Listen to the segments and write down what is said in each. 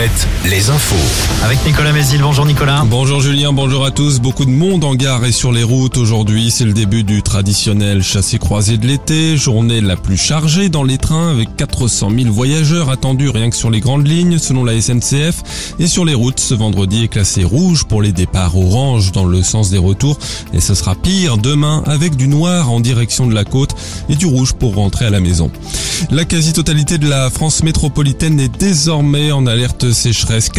7, les infos. Avec Nicolas Mézil, bonjour Nicolas. Bonjour Julien, bonjour à tous. Beaucoup de monde en gare et sur les routes aujourd'hui. C'est le début du traditionnel chassé-croisé de l'été. Journée la plus chargée dans les trains avec 400 000 voyageurs attendus rien que sur les grandes lignes selon la SNCF. Et sur les routes, ce vendredi est classé rouge pour les départs, orange dans le sens des retours. Et ce sera pire demain avec du noir en direction de la côte et du rouge pour rentrer à la maison. La quasi-totalité de la France métropolitaine est désormais en alerte sécheresse.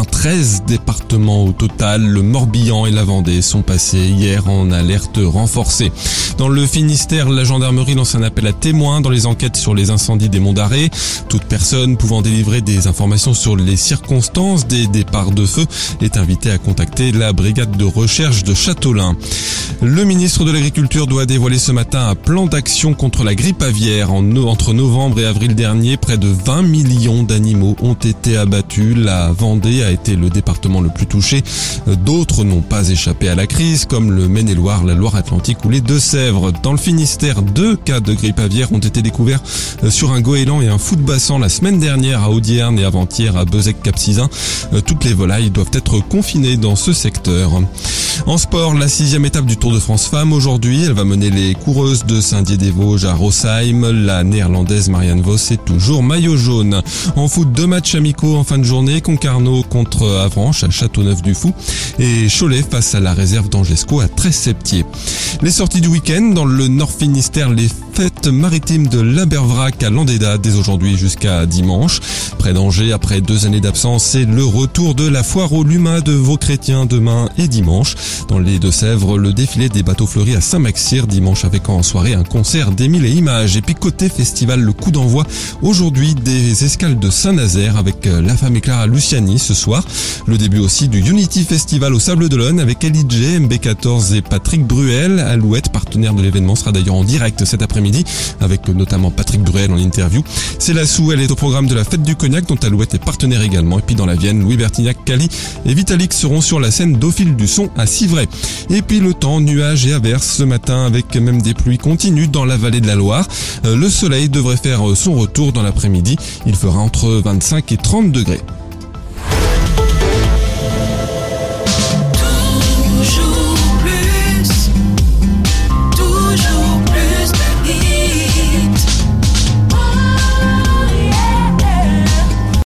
93 départements au total. Le Morbihan et la Vendée sont passés hier en alerte renforcée. Dans le Finistère, la gendarmerie lance un appel à témoins dans les enquêtes sur les incendies des Monts d'Arrée. Toute personne pouvant délivrer des informations sur les circonstances des départs de feu est invitée à contacter la brigade de recherche de Châteaulin. Le ministre de l'Agriculture doit dévoiler ce matin un plan d'action contre la grippe aviaire. Entre novembre et avril dernier, près de 20 millions d'animaux ont été abattus. La Vendée a été le département le plus touché. D'autres n'ont pas échappé à la crise, comme le Maine-et-Loire, la Loire-Atlantique ou les Deux-Sèvres. Dans le Finistère, 2 cas de grippe aviaire ont été découverts sur un goéland et un fou de bassan la semaine dernière à Audierne et avant-hier à Bezec-Capcizin. Toutes les volailles doivent être confinées dans ce secteur. En sport, la 6e étape du Tour de France Femmes aujourd'hui. Elle va mener les coureuses de Saint-Dié-des-Vosges à Rosheim. La néerlandaise Marianne Vos est toujours maillot jaune. En foot, 2 matchs amicaux en fin de journée. Concarneau contre Avranches à Châteauneuf-du-Fou et Cholet face à la réserve d'Angesco à Tresse-Septier. Les sorties du week-end dans le Nord Finistère, les fêtes maritimes de l'Abervrac à Landéda dès aujourd'hui jusqu'à dimanche. Près d'Angers, après 2 années d'absence, c'est le retour de la foire aux Lumas de Vauchrétien demain et dimanche. Dans les Deux-Sèvres, le défilé des bateaux fleuris à Saint-Maxir dimanche avec en soirée un concert d'Émile et Images. Et puis côté festival, le coup d'envoi aujourd'hui des escales de Saint-Nazaire avec La Femme et Clara Luciani ce soir. Le début aussi du Unity Festival au Sable d'Olonne avec LIJ, MB14 et Patrick Bruel. Alouette, partenaire de l'événement, sera d'ailleurs en direct cet après-midi avec notamment Patrick Bruel en interview. C'est la Sou, elle est au programme de la Fête du Cognac dont Alouette est partenaire également. Et puis dans la Vienne, Louis Bertignac, Cali et Vitalik seront sur la scène d'Au fil du son à Civray. Et puis le temps, nuages et averses ce matin avec même des pluies continues dans la vallée de la Loire. Le soleil devrait faire son retour dans l'après-midi. Il fera entre 25 et 30 degrés.